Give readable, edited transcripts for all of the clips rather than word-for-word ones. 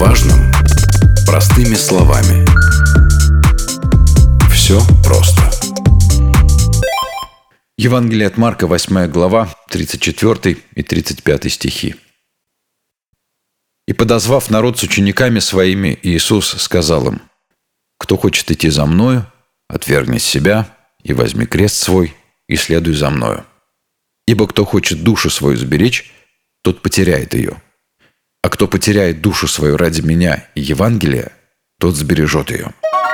важном простыми словами. Все просто. Евангелие от Марка, 8 глава, 34 и 35 стихи. «И, подозвав народ с учениками своими, Иисус сказал им: кто хочет идти за Мною, отвергни себя и возьми крест свой, и следуй за Мною. Ибо кто хочет душу свою сберечь, тот потеряет ее. А кто потеряет душу свою ради Меня и Евангелия, тот сбережет ее».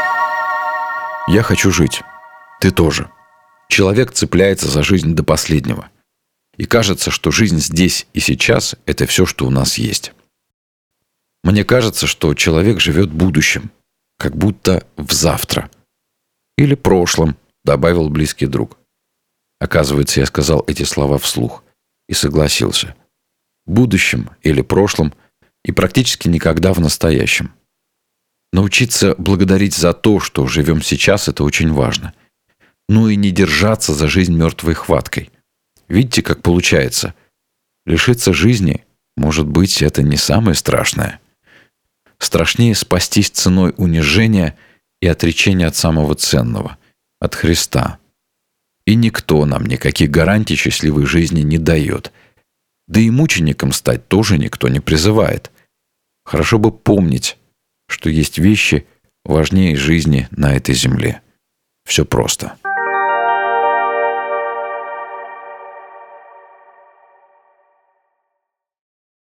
Я хочу жить. Ты тоже. Человек цепляется за жизнь до последнего. И кажется, что жизнь здесь и сейчас – это все, что у нас есть. Мне кажется, что человек живет будущим, как будто в завтра. Или прошлым, добавил близкий друг. Оказывается, я сказал эти слова вслух и согласился. Будущим или прошлым и практически никогда в настоящем. Научиться благодарить за то, что живем сейчас, это очень важно. Ну и не держаться за жизнь мертвой хваткой. Видите, как получается? Лишиться жизни, может быть, это не самое страшное. Страшнее спастись ценой унижения и отречения от самого ценного, от Христа. И никто нам никаких гарантий счастливой жизни не дает. Да и мучеником стать тоже никто не призывает. Хорошо бы помнить, что есть вещи важнее жизни на этой земле. Все просто.